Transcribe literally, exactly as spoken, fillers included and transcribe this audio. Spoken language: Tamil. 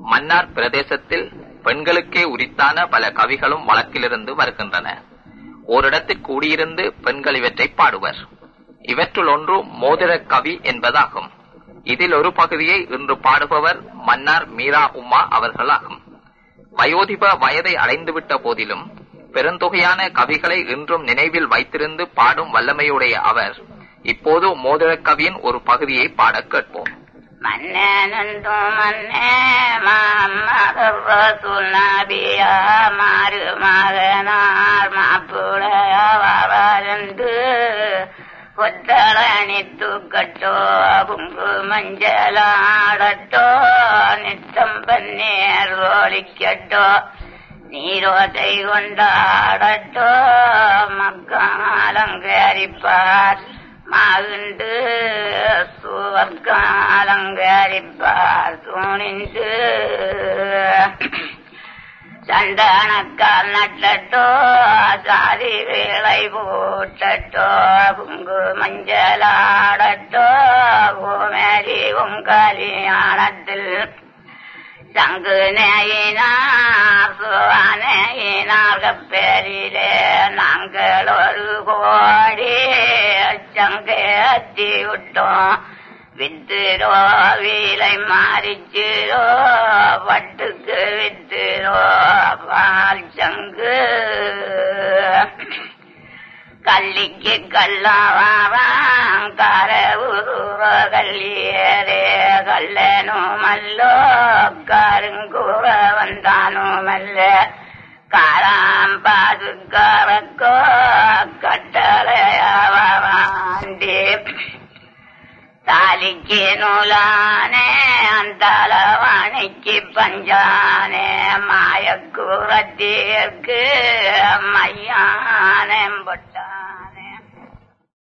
மன்னார் பிரதேசத்தில் பெண்களுக்கே உரித்தான பல கவிகளும் வழக்கிலிருந்து வருகின்றன. ஓரிடத்தில் கூடியிருந்து பெண்கள் இவற்றை பாடுவர். இவற்றுள் ஒன்று மோதிர கவி என்பதாகும். இதில் ஒரு பகுதியை இன்று பாடுபவர் மன்னார் மீரா உம்மா அவர்களாகும். வயோதிப வயதை அடைந்துவிட்ட போதிலும் பெருந்தொகையான கவிகளை இன்றும் நினைவில் வைத்திருந்து பாடும் வல்லமையுடைய அவர் இப்போது மோதிர கவியின் ஒரு பகுதியை பாட கேட்போம். மன்னனந்து மன்னே மாமதுர் நபியா மாறு மகனார் மாப்புடையவரந்து கொத்தளனித்து கட்டோ புங்கு மஞ்சளாடட்டோ நித்தம் பன்னீர் ஒலிக்கட்டோ நீரோதை கொண்டாடட்டோ மக்காலங்கரிப்பார் மகிழ்ந்து சுவர்காலங்கரிப்பார் துணிந்து சந்தனக்கால் நட்டட்டோ சாதி வேலை போட்டட்டோ புங்கு மஞ்சளாடட்டோ கோமேரி உங்கலியானத்தில் சங்கு நேயினார் சுவானேயினார் கப்பேரிலே நாங்கள் ஒரு கோடி சங்கேத்தி விட்டோம். வித்துரோ வீலை மாறிச்சிரோ பட்டுக்கு வித்துரோ பால் சங்கு கல்லிக்கு கல்லாவாம் கரவுருவ கல்லியரே கல்லனுமல்லோ கருங்குற வந்தானுமல்ல காராம் பாதுகாரக்கோ கட்டளையாவாண்டி தாலிக்கு நூலானே அந்தளவாணிக்கு பஞ்சானே மாயக்கூறத்தீர்க்கு மையானே